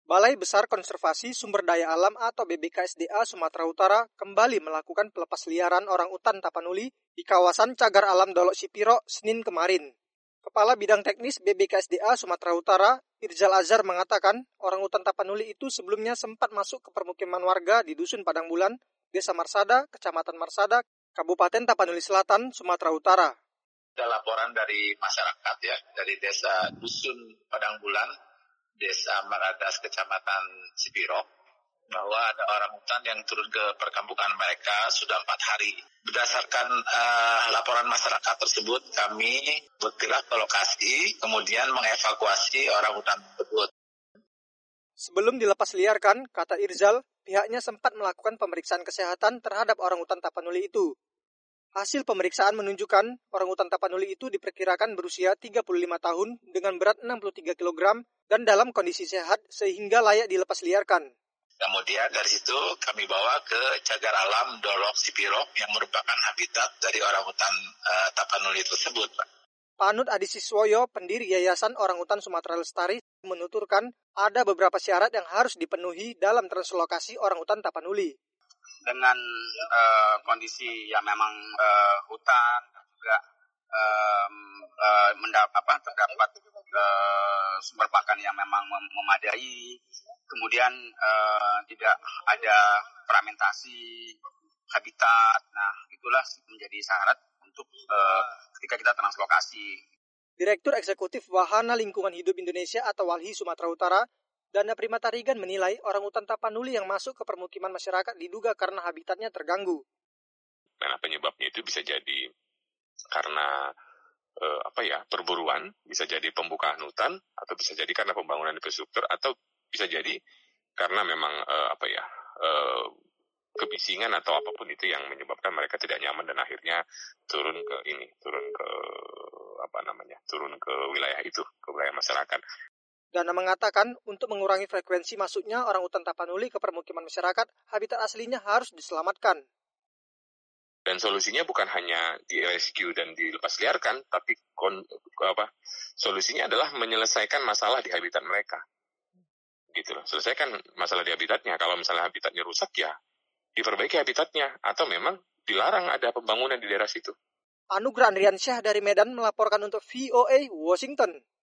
Balai Besar Konservasi Sumber Daya Alam atau BBKSDA Sumatera Utara kembali melakukan pelepasliaran orangutan Tapanuli di kawasan Cagar Alam Dolok Sipiro, Senin kemarin. Kepala Bidang Teknis BBKSDA Sumatera Utara, Irzal Azhar mengatakan orangutan Tapanuli itu sebelumnya sempat masuk ke permukiman warga di Dusun Padang Bulan, Desa Marsada, Kecamatan Marsada, Kabupaten Tapanuli Selatan, Sumatera Utara. Ada laporan dari masyarakat ya, dari Desa Dusun Padang Bulan, Desa Maradas, Kecamatan Sipiro, bahwa ada orangutan yang turun ke perkampungan mereka sudah 4 hari. Berdasarkan laporan masyarakat tersebut, kami bergerak ke lokasi, kemudian mengevakuasi orangutan tersebut. Sebelum dilepas liarkan, kata Irzal, pihaknya sempat melakukan pemeriksaan kesehatan terhadap orangutan Tapanuli itu. Hasil pemeriksaan menunjukkan orangutan Tapanuli itu diperkirakan berusia 35 tahun dengan berat 63 kg dan dalam kondisi sehat sehingga layak dilepas liarkan. Kemudian dari situ kami bawa ke Cagar Alam Dolok Sipiro yang merupakan habitat dari orangutan Tapanuli tersebut. Panut Adi Siswoyo, pendiri Yayasan Orangutan Sumatera Lestari, menuturkan ada beberapa syarat yang harus dipenuhi dalam translokasi orangutan Tapanuli. Dengan kondisi yang memang hutan dan juga terdapat sumber pakan yang memang memadai, kemudian tidak ada fragmentasi habitat. Nah, itulah menjadi syarat untuk ketika kita translokasi. Direktur Eksekutif Wahana Lingkungan Hidup Indonesia atau WALHI Sumatera Utara, Dana Primatarigan menilai orangutan Tapanuli yang masuk ke permukiman masyarakat diduga karena habitatnya terganggu. Karena penyebabnya itu bisa jadi karena perburuan, bisa jadi pembukaan hutan, atau bisa jadi karena pembangunan infrastruktur, atau bisa jadi karena memang kebisingan atau apapun itu yang menyebabkan mereka tidak nyaman dan akhirnya turun ke wilayah itu, ke wilayah masyarakat. Dana mengatakan untuk mengurangi frekuensi masuknya orangutan Tapanuli ke permukiman masyarakat, habitat aslinya harus diselamatkan. Dan solusinya bukan hanya di-rescue dan dilepasliarkan, tapi solusinya adalah menyelesaikan masalah di habitat mereka. Gitu loh. Selesaikan masalah di habitatnya. Kalau misalnya habitatnya rusak, ya diperbaiki habitatnya. Atau memang dilarang ada pembangunan di daerah situ. Anugrah Andriansyah dari Medan melaporkan untuk VOA Washington.